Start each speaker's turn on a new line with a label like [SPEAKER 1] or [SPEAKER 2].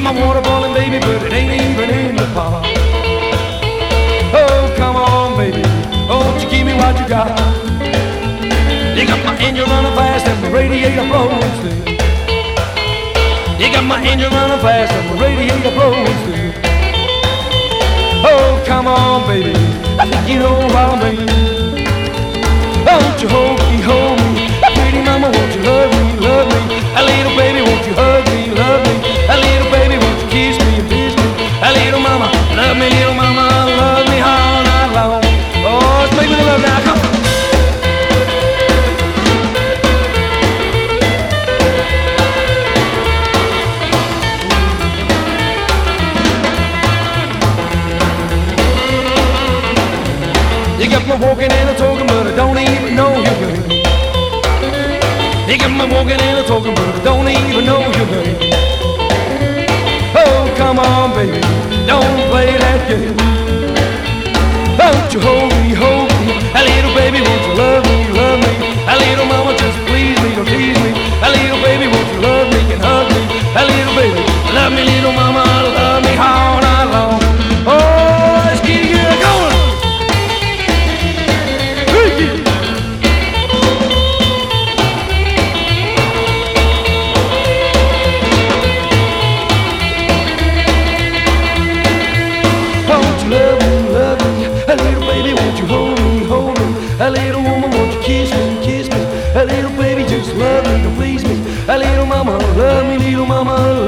[SPEAKER 1] my water boiling, baby, but it ain't even in the pot. Oh, come on, baby, oh, won't you give me what you got? You got my engine running fast and the radiator blowing still. You got my engine running fast and the radiator blowing still. Oh, come on, baby, I think you know what I mean. Won't you hold me, pretty mama, won't you love me, love me? A little baby, won't you hug me, love me? A little baby, won't you kiss me and kiss me? A little mama, love me all night long. Oh, let's make me love now, come on. You got me walking and a talking, but I don't even know you, girl. You got me walking and a talking, but I don't even know you, girl. Oh, come on, baby, don't play that game. Won't you hold me, a little baby, won't you love me, love me? A little mama, just please me, don't tease me. A little baby, won't you love me and hug me? A little baby, love me, little mama, love me all night long. Oh, let's get it going. A little woman, won't you kiss me, kiss me? A little baby, just love me, don't please me. A little mama, love me, little mama,